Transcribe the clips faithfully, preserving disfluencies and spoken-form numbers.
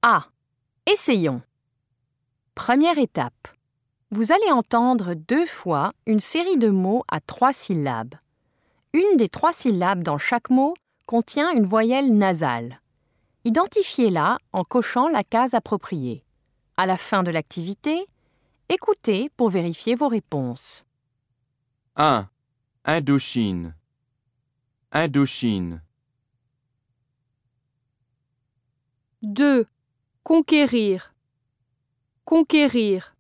A. Essayons. Première étape. Vous allez entendre deux fois une série de mots à trois syllabes. Une des trois syllabes dans chaque mot contient une voyelle nasale. Identifiez-la en cochant la case appropriée. À la fin de l'activité, écoutez pour vérifier vos réponses. un. Indochine. Indochine. deux. Conquérir. Conquérir.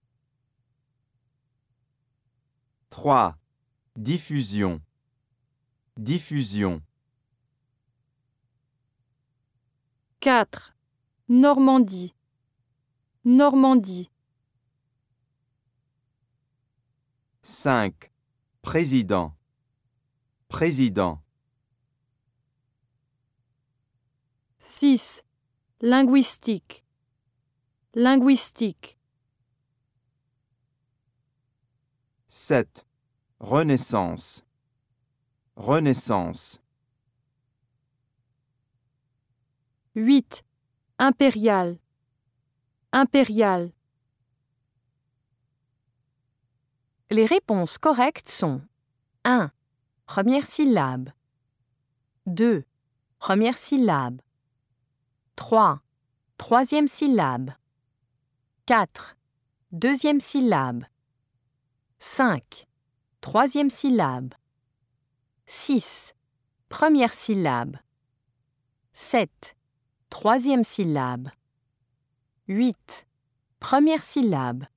trois. Diffusion. Diffusion. quatre. Normandie. Normandie. cinq. Président. Président. six. Linguistique. Linguistique. sept. Renaissance. Renaissance. huit. Impérial. Impérial. Les réponses correctes sont un. Première syllabe. deux. Première syllabe. trois. Troisième syllabe. quatre. Deuxième syllabe. cinq. Troisième syllabe. six. Première syllabe. sept. Troisième syllabe. huit. Première syllabe.